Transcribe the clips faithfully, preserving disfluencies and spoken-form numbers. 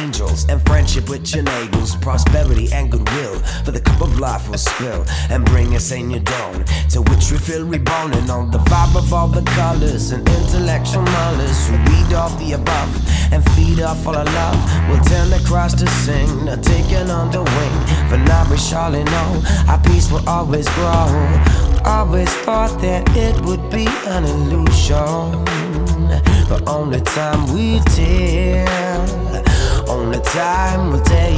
angels and friendship with your neighbors, prosperity and goodwill. For the cup of life will spill and bring us in your dawn, to which we feel reborn. And on the vibe of all the colors and intellectual knowledge, who read off the above and feed off all our love. We'll turn the cross to sing, not taken on the wing. For now we surely know our peace will always grow. Always thought that it would be an illusion, but only time will tell. Only time will tell.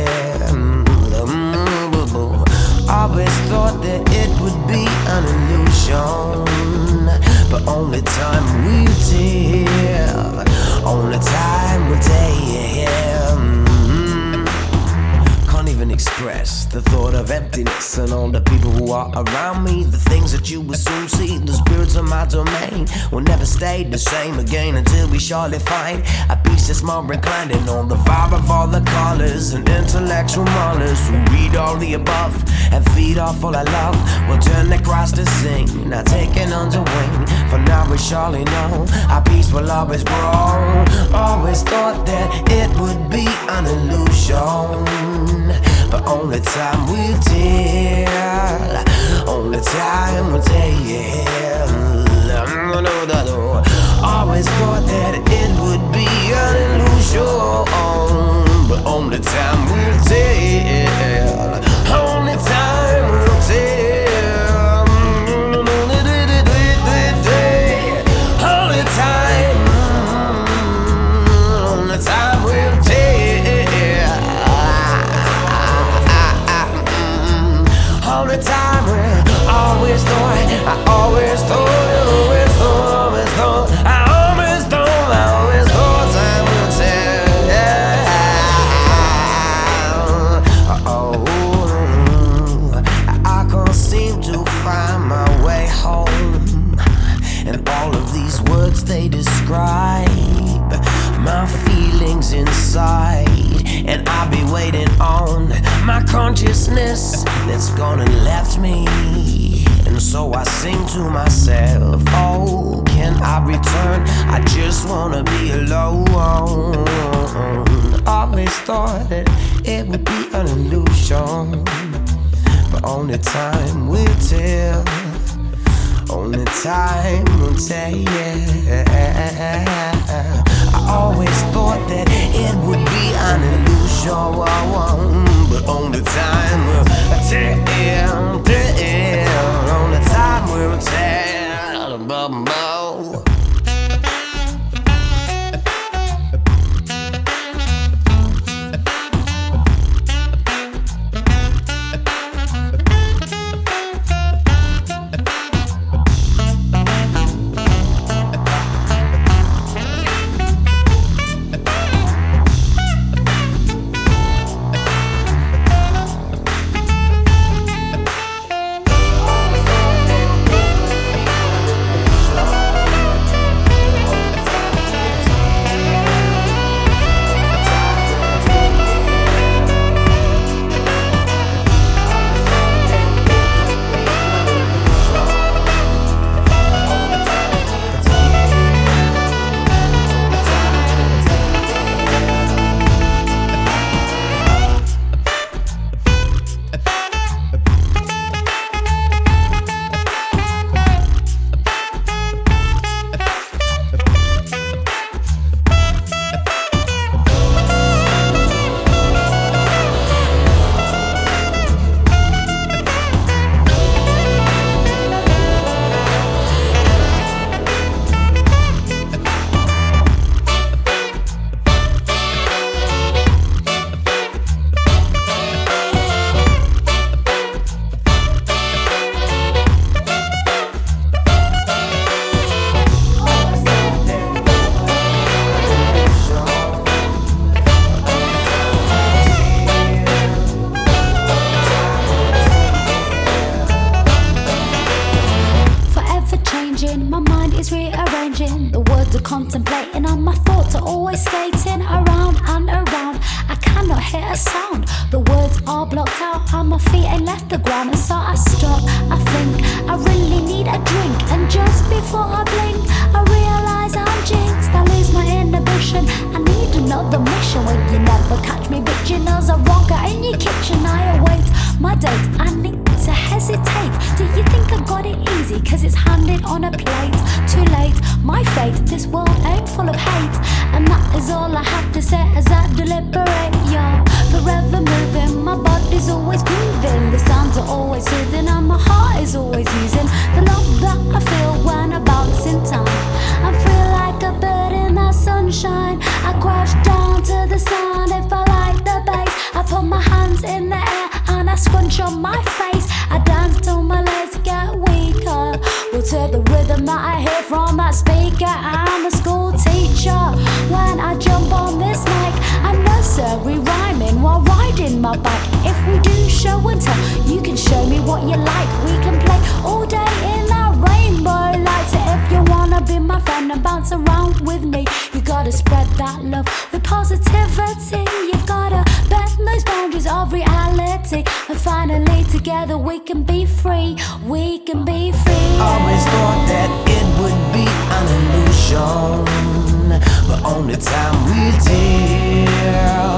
Always thought that it would be an illusion, but only time will tell. Only time will tell. Can't even express the thought of emptiness and all the people who are around me. The things that you will soon see, the spirits of my domain will never stay the same again, until we surely find a peace that's more inclined. And on the vibe of all the callers and intellectual maulers who read all the above and feed off all I love, we'll turn the cross to sing, not taken under wing. For now we surely know our peace will always grow. Always thought that it would be an illusion, but only time will tell. Only time will tell. Always thought that it would be an illusion, but only time will tell. Only time will tell. Only time. Only time will tell. All the time, I always thought, I always thought, always thought, always thought, I always thought, I always thought time will tell. Oh, I can't seem to find my way home, and all of these words they describe my feelings inside, and I'll be waiting on my consciousness that's gone and left me. And so I sing to myself, oh, can I return? I just wanna be alone. Always thought that it would be an illusion, but only time will tell. Only time will tell. I always thought that it would be an illusion, but only time will tell. Only time will tell. Bumbo. You never catch me bitching as I rock out in your kitchen. I await my date, I need to hesitate. Do you think I got it easy? Cause it's handed on a plate. Too late, my fate, this world ain't full of hate. And that is all I have to say as I deliberate, yeah. Forever moving, my body's always grooving. The sounds are always soothing and my heart is always using the love that I feel when I bounce in time. I feel like a bird in the sunshine. I crash down to the sound if I like the bass. I put my hands in the air and I scrunch on my face. I dance till my legs get weaker. Well, to the rhythm that I hear from that speaker. I'm a school teacher. When I jump on this mic, I'm nursery rhyming while riding my bike. If we do show and tell, you can show me what you like. We can play all day in that rainbow lights. So if you wanna be my friend and bounce around with me, you gotta spread that love with positivity. You gotta bend those boundaries of reality. And finally together we can be free. We can be free. Always thought that it would be an illusion, but only time will tell.